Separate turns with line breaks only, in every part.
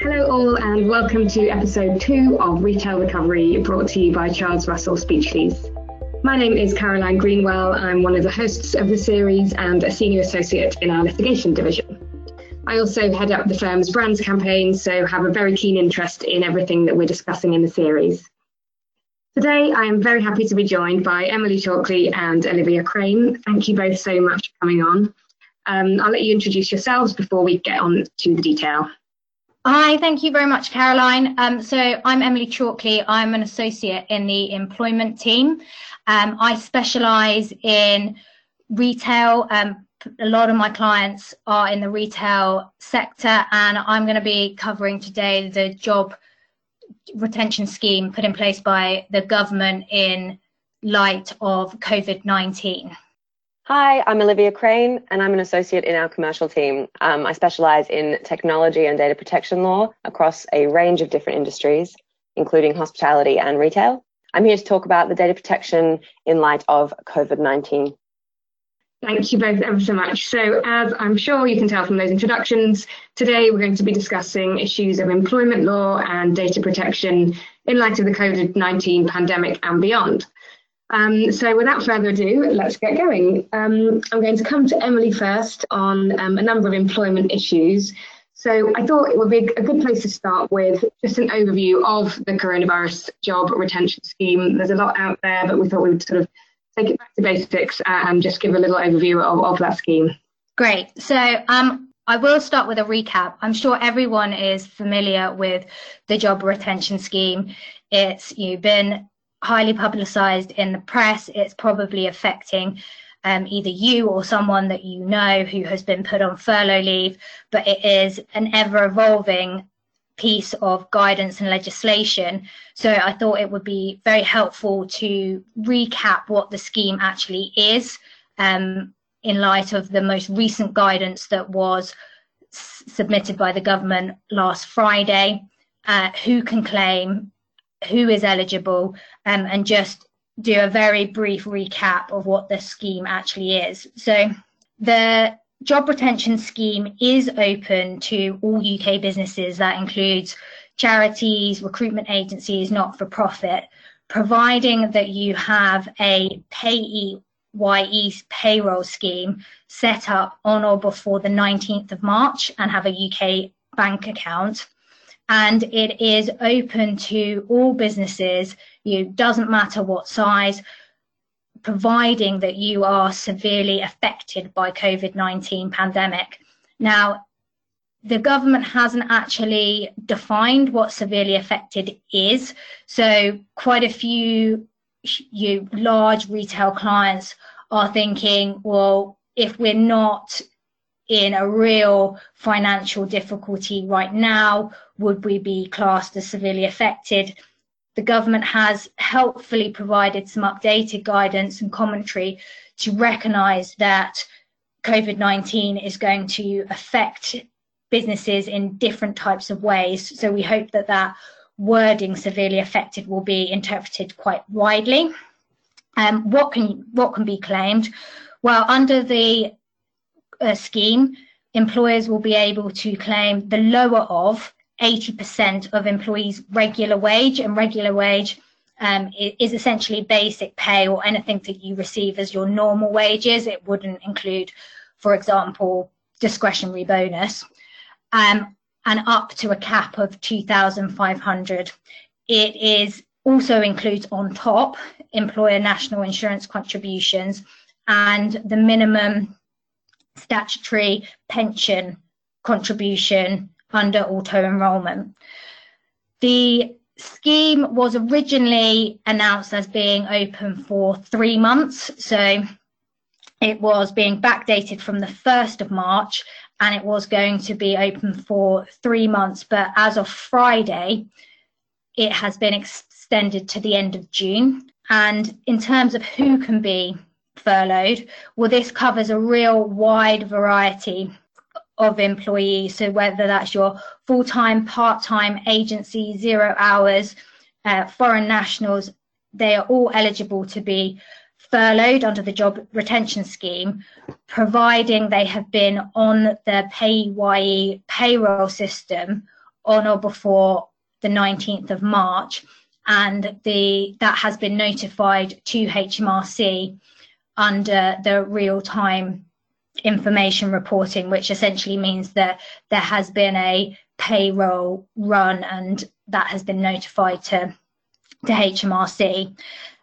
Hello all and welcome to episode 2 of Retail Recovery, brought to you by Charles Russell Speechleys. My name is Caroline Greenwell. I'm one of the hosts of the series and a senior associate in our litigation division. I also head up the firm's brands campaign, so have a very keen interest in everything that we're discussing in the series. Today, I am very happy to be joined by Emily Chalkley and Olivia Crane. Thank you both so much for coming on. I'll let you introduce yourselves before we get on to the detail.
Hi, thank you very much, Caroline. So I'm Emily Chalkley. I'm an associate in the employment team. I specialise in retail. A lot of my clients are in the retail sector, and I'm going to be covering today the job retention scheme put in place by the government in light of COVID-19.
Hi, I'm Olivia Crane and I'm an associate in our commercial team. I specialise in technology and data protection law across a range of different industries, including hospitality and retail. I'm here to talk about the data protection in light of COVID-19.
Thank you both ever so much. So as I'm sure you can tell from those introductions, today we're going to be discussing issues of employment law and data protection in light of the COVID-19 pandemic and beyond. So without further ado, let's get going. I'm going to come to Emily first on a number of employment issues. So I thought it would be a good place to start with just an overview of the coronavirus job retention scheme. There's a lot out there, but we thought we would sort of take it back to basics and just give a little overview of that scheme.
Great. So I will start with a recap. I'm sure everyone is familiar with the job retention scheme. It's been highly publicised in the press. It's probably affecting either you or someone that you know who has been put on furlough leave, but it is an ever-evolving piece of guidance and legislation. So I thought it would be very helpful to recap what the scheme actually is in light of the most recent guidance that was submitted by the government last Friday, who can claim, who is eligible, and just do a very brief recap of what the scheme actually is. So the job retention scheme is open to all UK businesses. That includes charities, recruitment agencies, not-for-profit, providing that you have a PAYE payroll scheme set up on or before the 19th of March and have a UK bank account. And it is open to all businesses. It doesn't matter what size, providing that you are severely affected by COVID-19 pandemic. Now, the government hasn't actually defined what severely affected is. So quite a few large retail clients are thinking, well, if we're not in a real financial difficulty right now, would we be classed as severely affected? The government has helpfully provided some updated guidance and commentary to recognise that COVID-19 is going to affect businesses in different types of ways. So we hope that that wording, severely affected, will be interpreted quite widely. What can be claimed? Well, under the scheme, employers will be able to claim the lower of 80% of employees' regular wage, and regular wage is essentially basic pay or anything that you receive as your normal wages. It wouldn't include, for example, discretionary bonus, and up to a cap of 2,500. It also includes on top employer national insurance contributions and the minimum statutory pension contribution under auto-enrolment. The scheme was originally announced as being open for 3 months. So it was being backdated from the 1st of March and it was going to be open for 3 months. But as of Friday, it has been extended to the end of June. And in terms of who can be furloughed, well, this covers a real wide variety of employees. So whether that's your full-time, part-time, agency, 0 hours, foreign nationals, they are all eligible to be furloughed under the job retention scheme, providing they have been on the PAYE payroll system on or before the 19th of March, and that has been notified to HMRC under the real-time information reporting, which essentially means that there has been a payroll run and that has been notified to HMRC.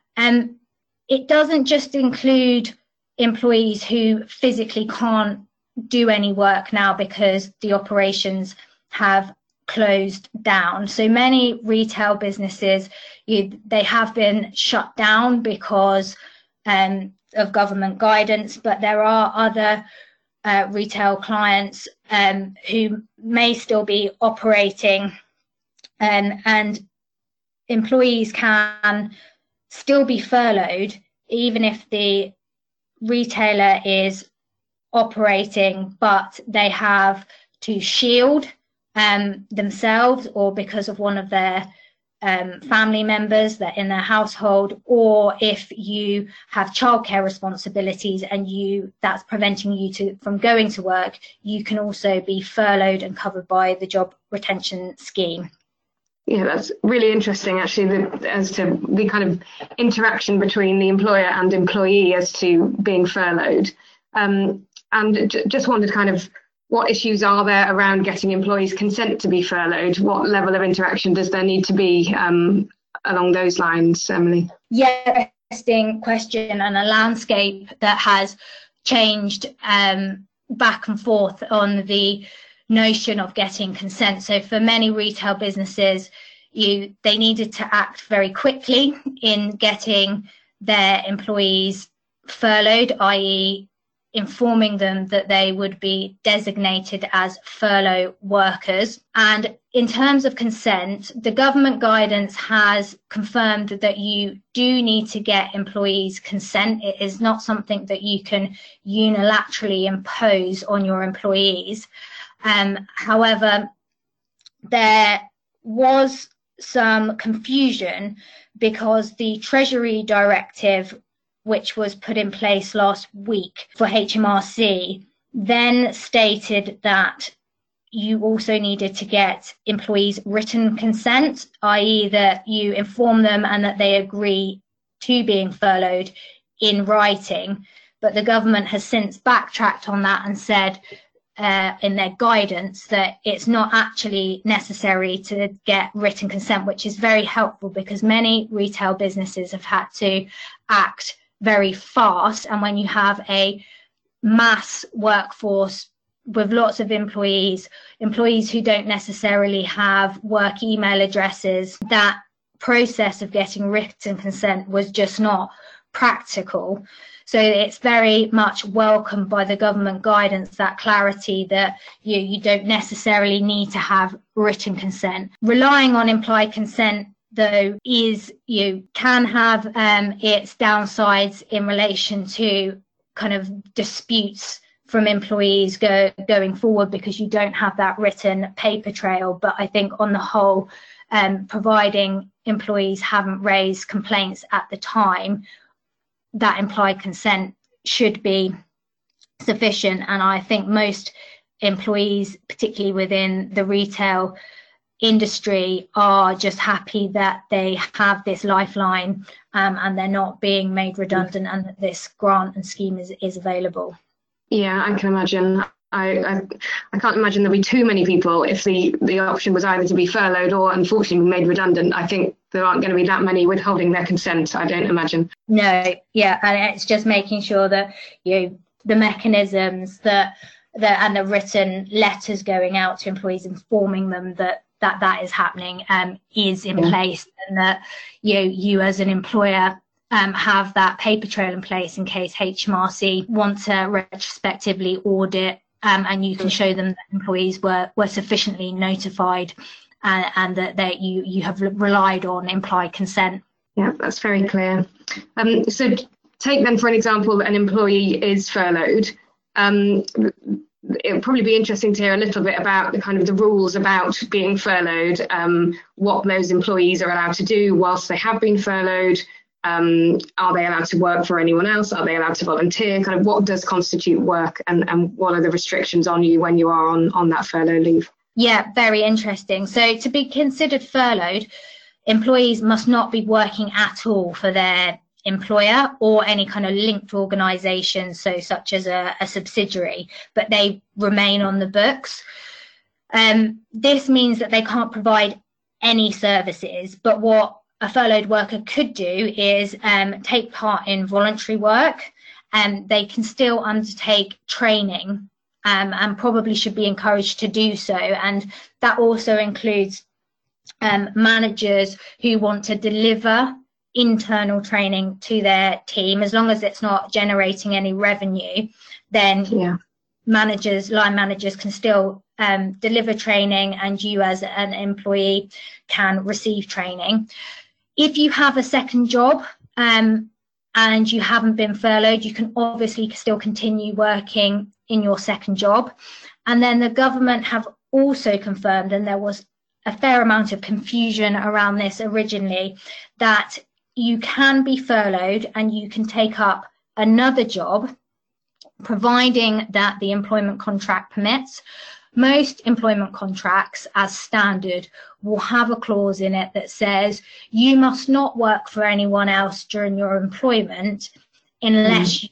It doesn't just include employees who physically can't do any work now because the operations have closed down. So many retail businesses, they have been shut down because of government guidance, but there are other retail clients who may still be operating, and employees can still be furloughed even if the retailer is operating, but they have to shield themselves, or because of one of their family members that in their household, or if you have childcare responsibilities and that's preventing you from going to work, you can also be furloughed and covered by the job retention scheme.
Yeah, that's really interesting, actually, as to the kind of interaction between the employer and employee as to being furloughed. And just wondered kind of what issues are there around getting employees' consent to be furloughed? What level of interaction does there need to be along those lines, Emily?
Yeah, interesting question, and a landscape that has changed back and forth on the notion of getting consent. So for many retail businesses, they needed to act very quickly in getting their employees furloughed, i.e. informing them that they would be designated as furlough workers. And in terms of consent, the government guidance has confirmed that you do need to get employees' consent. It is not something that you can unilaterally impose on your employees. However, there was some confusion because the Treasury Directive, which was put in place last week for HMRC, then stated that you also needed to get employees' written consent, i.e. that you inform them and that they agree to being furloughed in writing. But the government has since backtracked on that and said in their guidance that it's not actually necessary to get written consent, which is very helpful because many retail businesses have had to act very fast. And when you have a mass workforce with lots of employees who don't necessarily have work email addresses, that process of getting written consent was just not practical. So it's very much welcomed by the government guidance, that clarity that you don't necessarily need to have written consent. Relying on implied consent, though, can have its downsides in relation to kind of disputes from employees going forward, because you don't have that written paper trail. But I think on the whole, providing employees haven't raised complaints at the time, that implied consent should be sufficient. And I think most employees, particularly within the retail industry, are just happy that they have this lifeline and they're not being made redundant, and that this grant and scheme is available.
Yeah, I can imagine. I can't imagine there'll be too many people if the option was either to be furloughed or unfortunately made redundant. I think there aren't going to be that many withholding their consent, I don't imagine.
No, yeah, and it's just making sure that the mechanisms and the written letters going out to employees informing them that is happening is in place, and that you as an employer have that paper trail in place in case HMRC want to retrospectively audit, and you can show them that employees were sufficiently notified and that you have relied on implied consent.
Yeah, that's very clear. So take then, for an example, an employee is furloughed. It would probably be interesting to hear a little bit about the rules about being furloughed, what those employees are allowed to do whilst they have been furloughed. Are they allowed to work for anyone else? Are they allowed to volunteer? What does constitute work, and what are the restrictions on you when you are on that furlough leave?
Yeah, very interesting. So to be considered furloughed, employees must not be working at all for their employer or any kind of linked organisation, so such as a subsidiary, but they remain on the books. This means that they can't provide any services, but what a furloughed worker could do is take part in voluntary work, and they can still undertake training, and probably should be encouraged to do so. And that also includes managers who want to deliver internal training to their team. As long as it's not generating any revenue, then line managers can still deliver training, and you as an employee can receive training. If you have a second job and you haven't been furloughed, you can obviously still continue working in your second job. And then the government have also confirmed, and there was a fair amount of confusion around this originally, that you can be furloughed and you can take up another job, providing that the employment contract permits. Most employment contracts, as standard, will have a clause in it that says you must not work for anyone else during your employment unless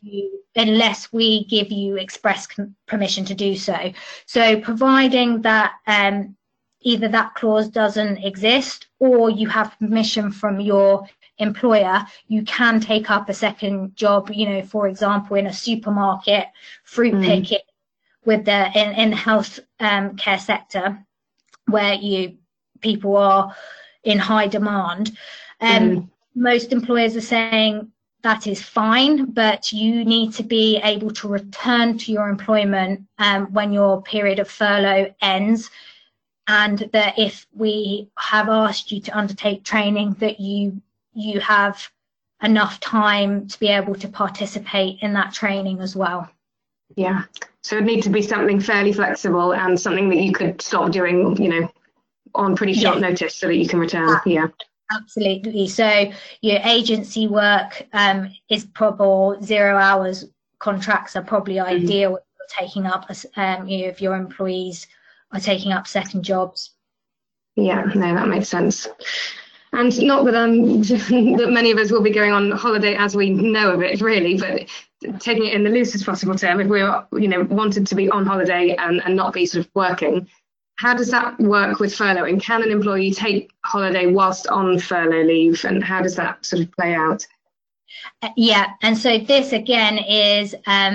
we give you express permission to do so. So providing that either that clause doesn't exist or you have permission from your employer, you can take up a second job, for example, in a supermarket, fruit picking, with in the health care sector, where people are in high demand. Most employers are saying that is fine, but you need to be able to return to your employment when your period of furlough ends, and that if we have asked you to undertake training, that you have enough time to be able to participate in that training as well.
Yeah, so it would need to be something fairly flexible and something that you could stop doing, on pretty short notice so that you can return. Yeah.
Absolutely. So your agency work is probably 0 hours contracts are probably ideal if you're taking up, if your employees are taking up second jobs.
Yeah, no, that makes sense. And not that that many of us will be going on holiday as we know of it, really, but taking it in the loosest possible term, if we're, wanted to be on holiday and not be sort of working, how does that work with furloughing? Can an employee take holiday whilst on furlough leave, and how does that sort of play out?
Yeah, and so this again is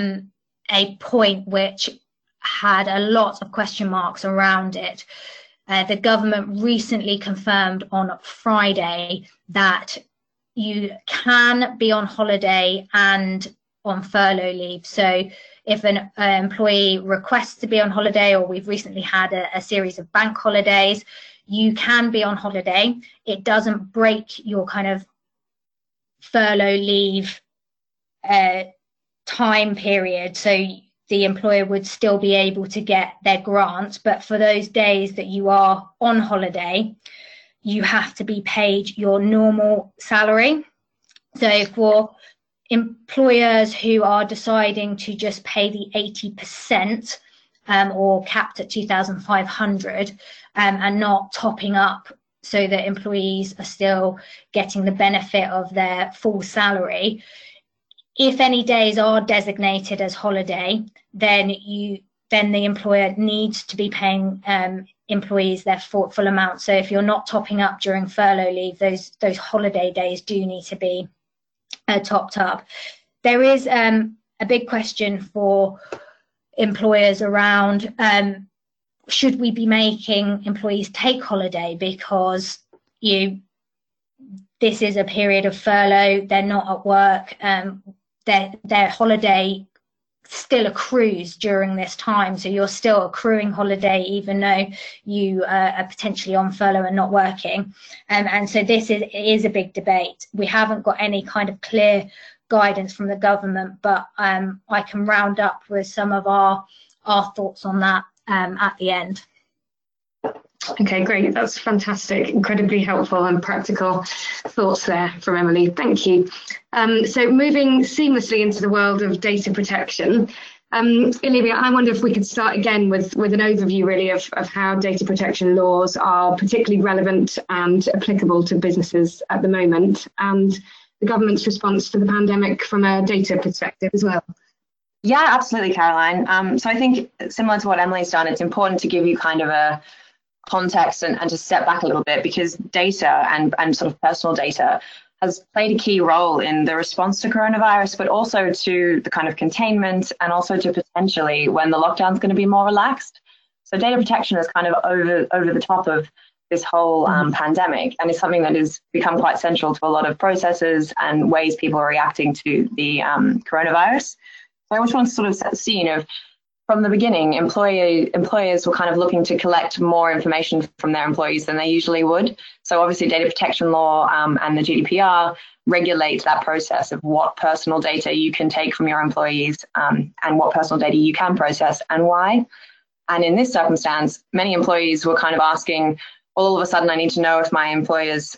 a point which had a lot of question marks around it. The government recently confirmed on Friday that you can be on holiday and on furlough leave. So if an employee requests to be on holiday, or we've recently had a series of bank holidays, you can be on holiday. It doesn't break your kind of furlough leave time period. So the employer would still be able to get their grant, but for those days that you are on holiday, you have to be paid your normal salary. So for employers who are deciding to just pay the 80% or capped at 2,500 and not topping up so that employees are still getting the benefit of their full salary, if any days are designated as holiday, then the employer needs to be paying employees their full amount. So if you're not topping up during furlough leave, those holiday days do need to be topped up. There is a big question for employers around should we be making employees take holiday, because this is a period of furlough, they're not at work, their holiday still accrues during this time, so you're still accruing holiday even though you are potentially on furlough and not working, and so this is a big debate. We haven't got any kind of clear guidance from the government, but I can round up with some of our thoughts on that at the end.
Okay, great. That's fantastic. Incredibly helpful and practical thoughts there from Emily. Thank you. So moving seamlessly into the world of data protection, Olivia, I wonder if we could start again with an overview really of how data protection laws are particularly relevant and applicable to businesses at the moment, and the government's response to the pandemic from a data perspective as well.
Yeah, absolutely, Caroline. So I think similar to what Emily's done, it's important to give you kind of a context and to step back a little bit, because data and sort of personal data has played a key role in the response to coronavirus, but also to the kind of containment and also to potentially when the lockdown is going to be more relaxed. So data protection is kind of over the top of this whole pandemic, and it's something that has become quite central to a lot of processes and ways people are reacting to the coronavirus. So I just want to sort of set the scene of, from the beginning, employers were kind of looking to collect more information from their employees than they usually would. So obviously data protection law and the GDPR regulate that process of what personal data you can take from your employees and what personal data you can process and why. And in this circumstance, many employees were kind of asking, all of a sudden I need to know if many employers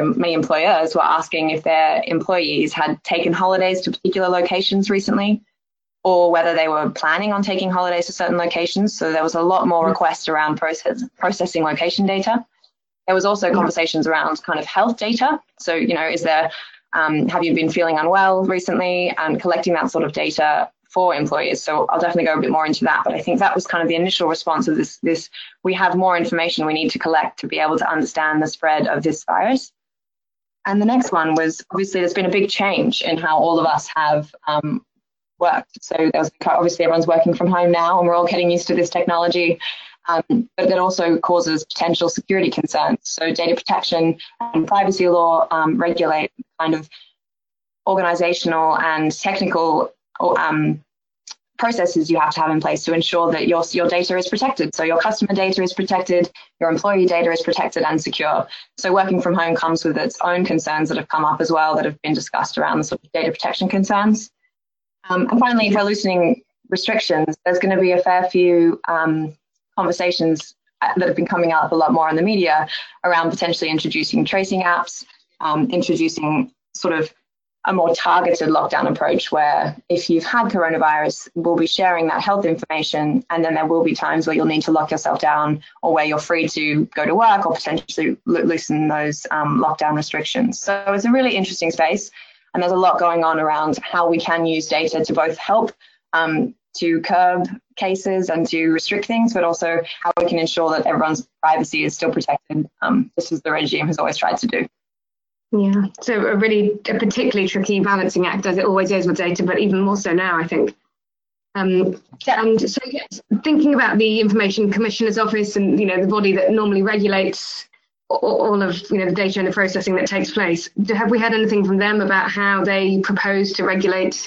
were asking if their employees had taken holidays to particular locations recently, or whether they were planning on taking holidays to certain locations. So there was a lot more requests around processing location data. There was also conversations around kind of health data. So, is there, have you been feeling unwell recently, and collecting that sort of data for employees. So I'll definitely go a bit more into that. But I think that was kind of the initial response of this we have more information we need to collect to be able to understand the spread of this virus. And the next one was, obviously, there's been a big change in how all of us have worked. So obviously everyone's working from home now, and we're all getting used to this technology, but that also causes potential security concerns. So data protection and privacy law regulate kind of organizational and technical processes you have to have in place to ensure that your data is protected. So your customer data is protected, your employee data is protected and secure. So working from home comes with its own concerns that have come up as well, that have been discussed around the sort of data protection concerns. And finally, for loosening restrictions, there's going to be a fair few conversations that have been coming up a lot more in the media around potentially introducing tracing apps, introducing sort of a more targeted lockdown approach, where if you've had coronavirus, we'll be sharing that health information, and then there will be times where you'll need to lock yourself down, or where you're free to go to work, or potentially loosen those lockdown restrictions. So it's a really interesting space. And there's a lot going on around how we can use data to both help to curb cases and to restrict things, but also how we can ensure that everyone's privacy is still protected, just as the regime has always tried to do.
Yeah, so a particularly tricky balancing act, as it always is with data, but even more so now, I think. And so, yes, thinking about the Information Commissioner's Office and, the body that normally regulates all of the data and the processing that takes place, have we had anything from them about how they propose to regulate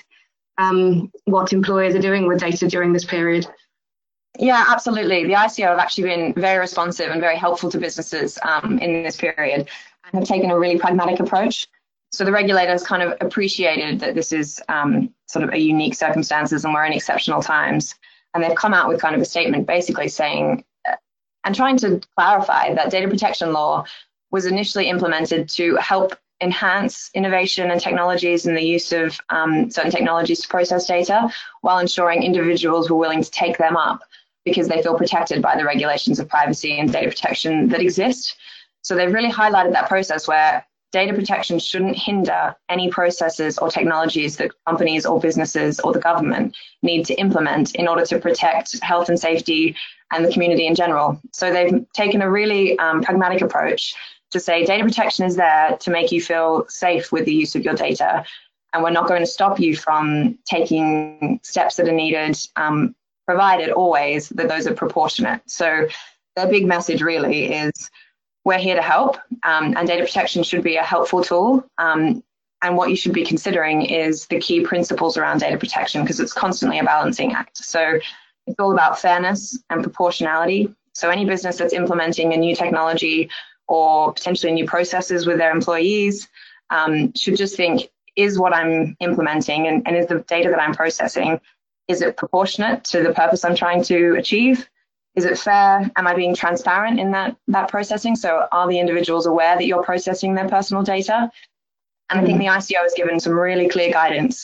what employers are doing with data during this period?
Yeah, absolutely. The ICO have actually been very responsive and very helpful to businesses in this period, and have taken a really pragmatic approach. So the regulators kind of appreciated that this is sort of a unique circumstances and we're in exceptional times, and they've come out with kind of a statement basically saying, and trying to clarify that data protection law was initially implemented to help enhance innovation and technologies and the use of certain technologies to process data, while ensuring individuals were willing to take them up because they feel protected by the regulations of privacy and data protection that exist. So they've really highlighted that process where data protection shouldn't hinder any processes or technologies that companies or businesses or the government need to implement in order to protect health and safety and the community in general. So they've taken a really pragmatic approach to say data protection is there to make you feel safe with the use of your data, and we're not going to stop you from taking steps that are needed, provided always that those are proportionate. So their big message really is, we're here to help, and data protection should be a helpful tool. And what you should be considering is the key principles around data protection, because it's constantly a balancing act. So it's all about fairness and proportionality. So any business that's implementing a new technology or potentially new processes with their employees should just think, is what I'm implementing and is the data that I'm processing, is it proportionate to the purpose I'm trying to achieve? Is it fair? Am I being transparent in that processing? So are the individuals aware that you're processing their personal data? And I think the ICO has given some really clear guidance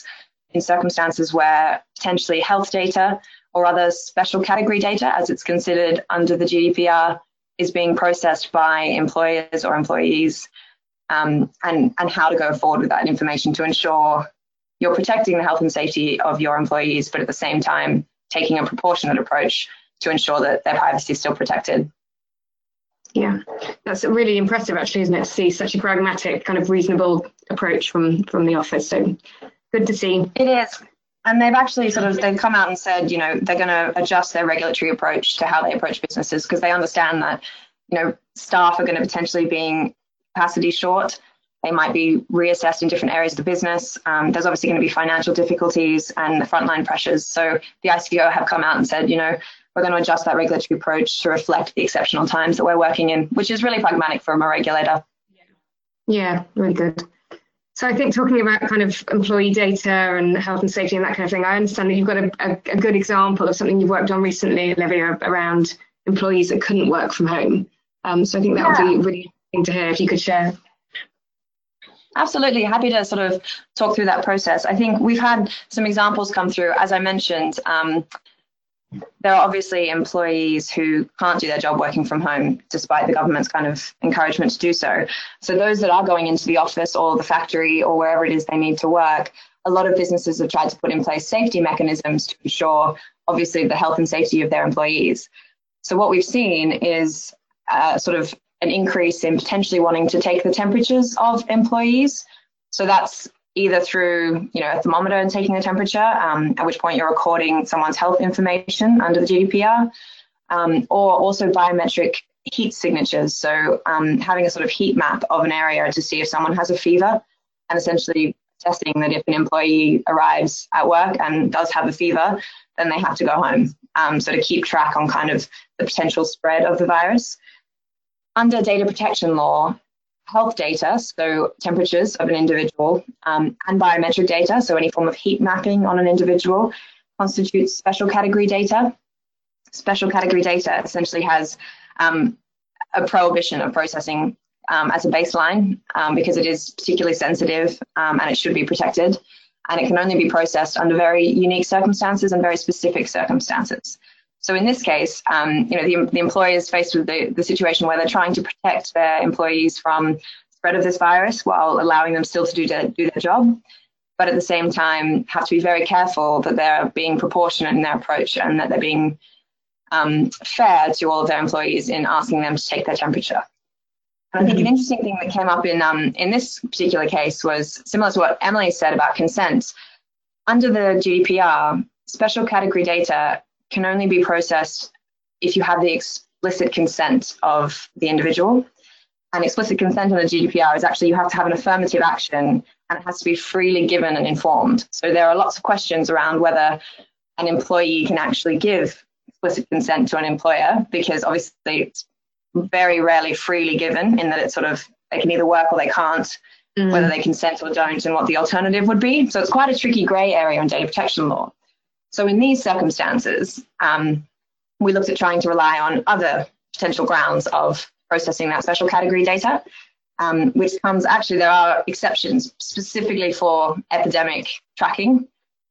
in circumstances where potentially health data or other special category data, as it's considered under the GDPR, is being processed by employers or employees, and how to go forward with that information to ensure you're protecting the health and safety of your employees, but at the same time taking a proportionate approach to ensure that their privacy is still protected.
Yeah, that's really impressive, actually, isn't it, to see such a pragmatic, kind of reasonable approach from the office. So good to see.
It is. And they've actually they've come out and said, you know, they're going to adjust their regulatory approach to how they approach businesses, because they understand that, you know, staff are going to potentially be capacity short. They might be reassessed in different areas of the business. There's obviously going to be financial difficulties and the frontline pressures. So the ICO have come out and said, you know, we're going to adjust that regulatory approach to reflect the exceptional times that we're working in, which is really pragmatic from a regulator.
Yeah, really good. So I think talking about kind of employee data and health and safety and that kind of thing, I understand that you've got a good example of something you've worked on recently, Olivia, around employees that couldn't work from home. So I think that would be really interesting to hear if you could share.
Absolutely. Happy to sort of talk through that process. I think we've had some examples come through. As I mentioned, there are obviously employees who can't do their job working from home, despite the government's kind of encouragement to do so. So those that are going into the office or the factory or wherever it is they need to work, a lot of businesses have tried to put in place safety mechanisms to ensure, obviously, the health and safety of their employees. So what we've seen is sort of an increase in potentially wanting to take the temperatures of employees. So that's either through, you know, a thermometer and taking the temperature, at which point you're recording someone's health information under the GDPR, or also biometric heat signatures. So having a sort of heat map of an area to see if someone has a fever, and essentially testing that if an employee arrives at work and does have a fever, then they have to go home. So to keep track on kind of the potential spread of the virus. Under data protection law, health data, so temperatures of an individual, and biometric data, so any form of heat mapping on an individual, constitutes special category data. Special category data essentially has a prohibition of processing as a baseline because it is particularly sensitive and it should be protected. And it can only be processed under very unique circumstances and very specific circumstances. So in this case, you know, the employer is faced with the situation where they're trying to protect their employees from spread of this virus while allowing them still to do their job, but at the same time have to be very careful that they're being proportionate in their approach and that they're being fair to all of their employees in asking them to take their temperature. And I think an interesting thing that came up in this particular case was similar to what Emily said about consent. Under the GDPR, special category data can only be processed if you have the explicit consent of the individual. And explicit consent under GDPR is actually you have to have an affirmative action and it has to be freely given and informed. So there are lots of questions around whether an employee can actually give explicit consent to an employer, because obviously it's very rarely freely given in that it's sort of they can either work or they can't, whether they consent or don't, and what the alternative would be. So it's quite a tricky grey area in data protection law. So in these circumstances, we looked at trying to rely on other potential grounds of processing that special category data, which comes, actually there are exceptions specifically for epidemic tracking.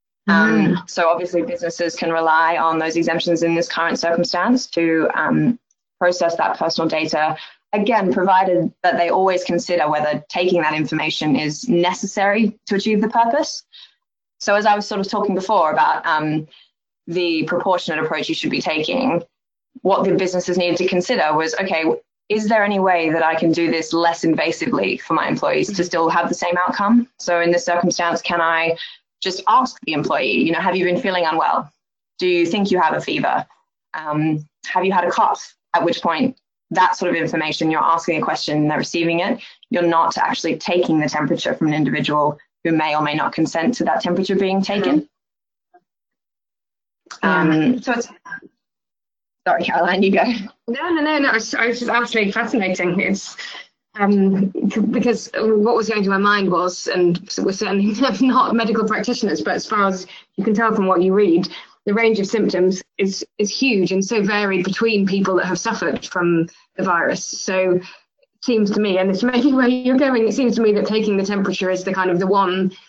So obviously businesses can rely on those exemptions in this current circumstance to process that personal data, again, provided that they always consider whether taking that information is necessary to achieve the purpose. So as I was sort of talking before about the proportionate approach you should be taking, what the businesses needed to consider was, okay, is there any way that I can do this less invasively for my employees to still have the same outcome? So in this circumstance, can I just ask the employee, you know, have you been feeling unwell? Do you think you have a fever? Have you had a cough? At which point, that sort of information, you're asking a question and they're receiving it. You're not actually taking the temperature from an individual who may or may not consent to that temperature being taken. So it's, sorry, Caroline, you go.
No, it's absolutely fascinating. It's because what was going to my mind was, and so we're certainly not medical practitioners, but as far as you can tell from what you read, the range of symptoms is huge and so varied between people that have suffered from the virus. So it seems to me, and this may be where you're going, it seems to me that taking the temperature is the kind of the one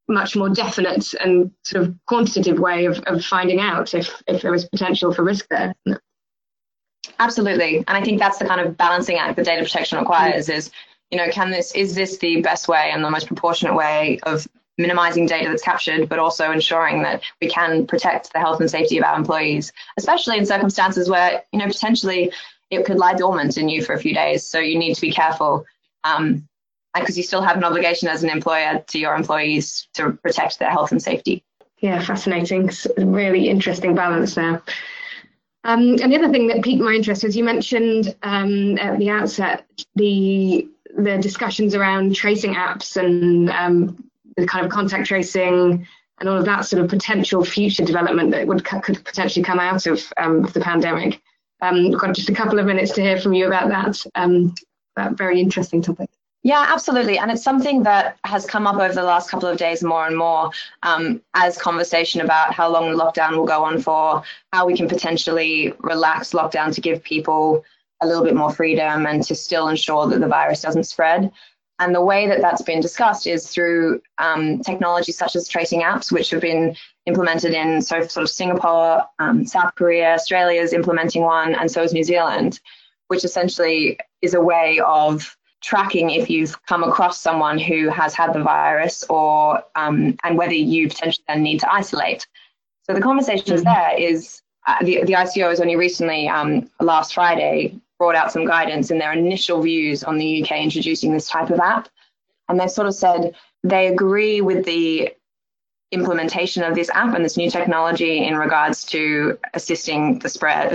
much more definite and sort of quantitative way of finding out if there was potential for risk there.
Absolutely. And I think that's the kind of balancing act that data protection requires is, is this the best way and the most proportionate way of minimizing data that's captured, but also ensuring that we can protect the health and safety of our employees, especially in circumstances where, potentially it could lie dormant in you for a few days. So you need to be careful because you still have an obligation as an employer to your employees to protect their health and safety.
Yeah, fascinating. It's a really interesting balance there. And the other thing that piqued my interest was you mentioned at the outset the discussions around tracing apps and the kind of contact tracing and all of that sort of potential future development that could potentially come out of the pandemic. We've got just a couple of minutes to hear from you about that very interesting topic.
Yeah, absolutely. And it's something that has come up over the last couple of days more and more as conversation about how long the lockdown will go on for, how we can potentially relax lockdown to give people a little bit more freedom and to still ensure that the virus doesn't spread. And the way that that's been discussed is through technology such as tracing apps, which have been implemented in sort of Singapore, South Korea, Australia is implementing one, and so is New Zealand, which essentially is a way of tracking if you've come across someone who has had the virus or and whether you potentially then need to isolate. So the conversation there is the ICO has only recently, last Friday, brought out some guidance in their initial views on the UK introducing this type of app. And they've sort of said they agree with the implementation of this app and this new technology in regards to assisting the spread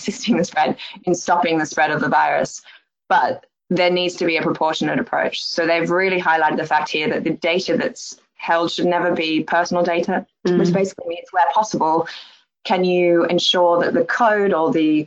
in stopping the spread of the virus. But there needs to be a proportionate approach. So they've really highlighted the fact here that the data that's held should never be personal data, which basically means where possible, can you ensure that the code or the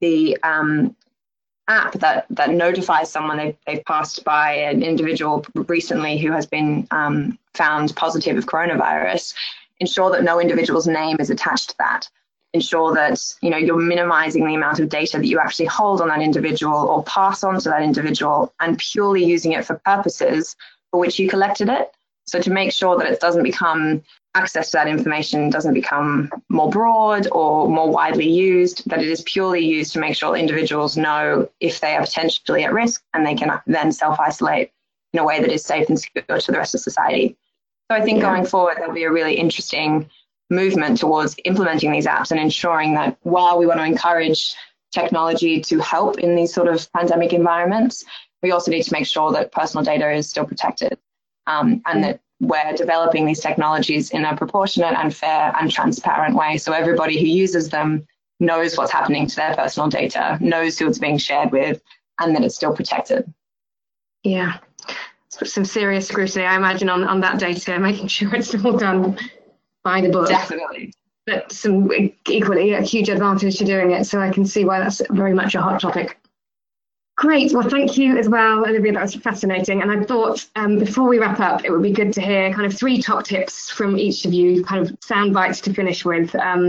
app that notifies someone they've passed by an individual recently who has been found positive of coronavirus, ensure that no individual's name is attached to that. Ensure that you're minimizing the amount of data that you actually hold on that individual or pass on to that individual and purely using it for purposes for which you collected it. So to make sure that it doesn't become access to that information doesn't become more broad or more widely used, that it is purely used to make sure individuals know if they are potentially at risk and they can then self-isolate in a way that is safe and secure to the rest of society. So I think going forward, there'll be a really interesting movement towards implementing these apps and ensuring that while we want to encourage technology to help in these sort of pandemic environments, we also need to make sure that personal data is still protected and that we're developing these technologies in a proportionate and fair and transparent way so everybody who uses them knows what's happening to their personal data, knows who it's being shared with, and that it's still protected.
Yeah, some serious scrutiny, I imagine, on that data, making sure it's all done by the book.
Definitely.
But some equally a huge advantage to doing it. So I can see why that's very much a hot topic. Great. Well, thank you as well, Olivia. That was fascinating. And I thought before we wrap up, it would be good to hear kind of 3 top tips from each of you, kind of sound bites to finish with,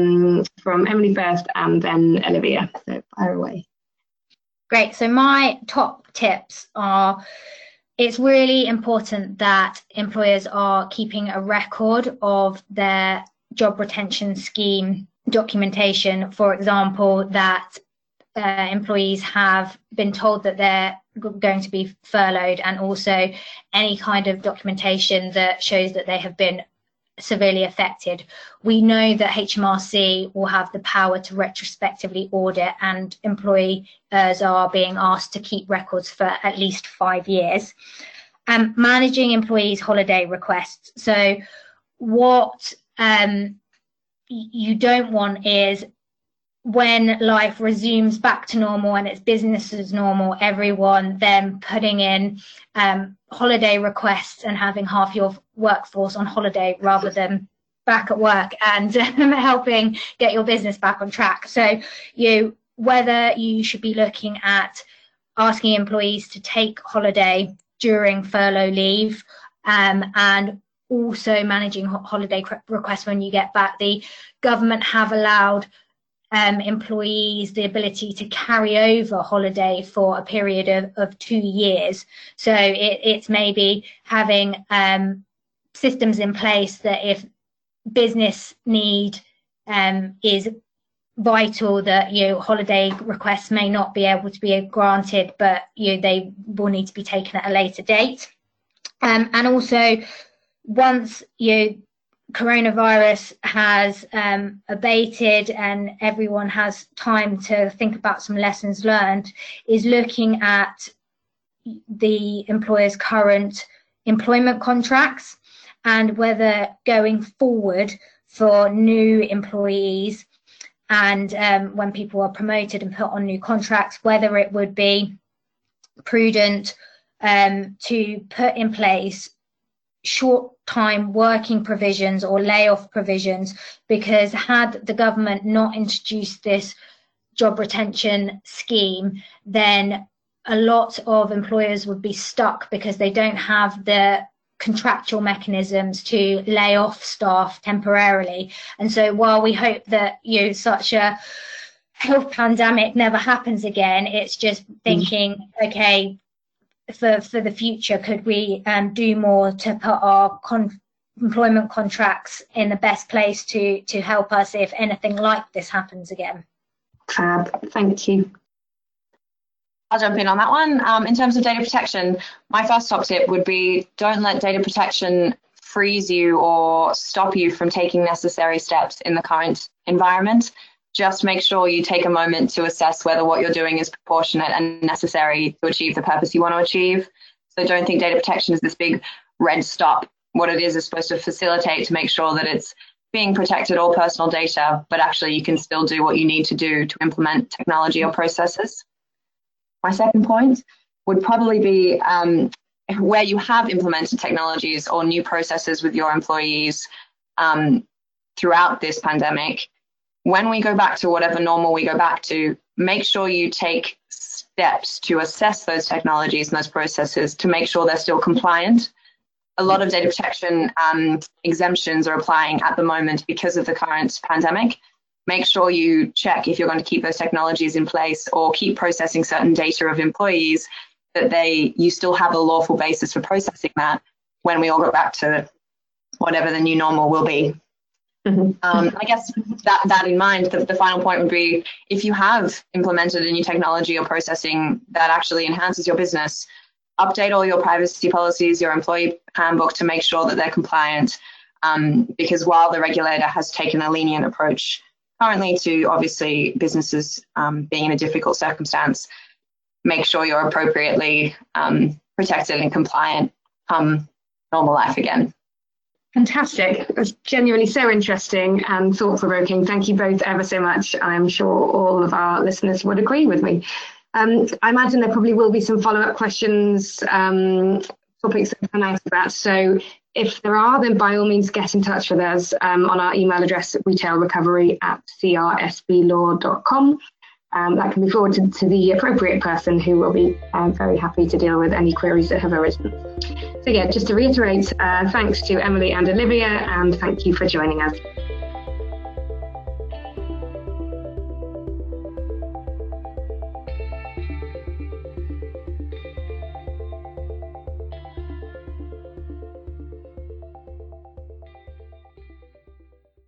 from Emily first and then Olivia. So fire away.
Great. So my top tips are, it's really important that employers are keeping a record of their job retention scheme documentation. For example, that employees have been told that they're going to be furloughed, and also any kind of documentation that shows that they have been severely affected. We know that HMRC will have the power to retrospectively audit, and employers are being asked to keep records for at least 5 years. Managing employees' holiday requests. So what you don't want is, when life resumes back to normal and it's business as normal, everyone then putting in holiday requests and having half your workforce on holiday rather than back at work and helping get your business back on track. So whether you should be looking at asking employees to take holiday during furlough leave, and also managing holiday requests when you get back. The government have allowed employees the ability to carry over holiday for a period of 2 years. So it's maybe having systems in place that if business need is vital, that holiday requests may not be able to be granted, but they will need to be taken at a later date. And also, once coronavirus has abated and everyone has time to think about some lessons learned, is looking at the employer's current employment contracts and whether going forward for new employees and when people are promoted and put on new contracts, whether it would be prudent to put in place short time working provisions or layoff provisions, because had the government not introduced this job retention scheme, then a lot of employers would be stuck because they don't have the contractual mechanisms to lay off staff temporarily. And so while we hope that such a health pandemic never happens again, it's just thinking, okay, for the future, could we do more to put our employment contracts in the best place to help us if anything like this happens again?
Fab, thank you.
I'll jump in on that one. In terms of data protection, my first top tip would be don't let data protection freeze you or stop you from taking necessary steps in the current environment. Just make sure you take a moment to assess whether what you're doing is proportionate and necessary to achieve the purpose you want to achieve. So don't think data protection is this big red stop. What it is supposed to facilitate to make sure that it's being protected, all personal data, but actually you can still do what you need to do to implement technology or processes. My second point would probably be where you have implemented technologies or new processes with your employees throughout this pandemic. When we go back to whatever normal we go back to, make sure you take steps to assess those technologies and those processes to make sure they're still compliant. A lot of data protection exemptions are applying at the moment because of the current pandemic. Make sure you check if you're going to keep those technologies in place or keep processing certain data of employees, that you still have a lawful basis for processing that when we all go back to whatever the new normal will be. I guess that in mind, the final point would be, if you have implemented a new technology or processing that actually enhances your business, update all your privacy policies, your employee handbook to make sure that they're compliant. Because while the regulator has taken a lenient approach currently to obviously businesses being in a difficult circumstance, make sure you're appropriately protected and compliant come normal life again.
Fantastic. It was genuinely so interesting and thought-provoking. Thank you both ever so much. I'm sure all of our listeners would agree with me. I imagine there probably will be some follow-up questions, topics that come out of that. So if there are, then by all means get in touch with us on our email address, retailrecovery@crsblaw.com. That can be forwarded to the appropriate person who will be very happy to deal with any queries that have arisen. So yeah, just to reiterate, thanks to Emily and Olivia, and thank you for joining us.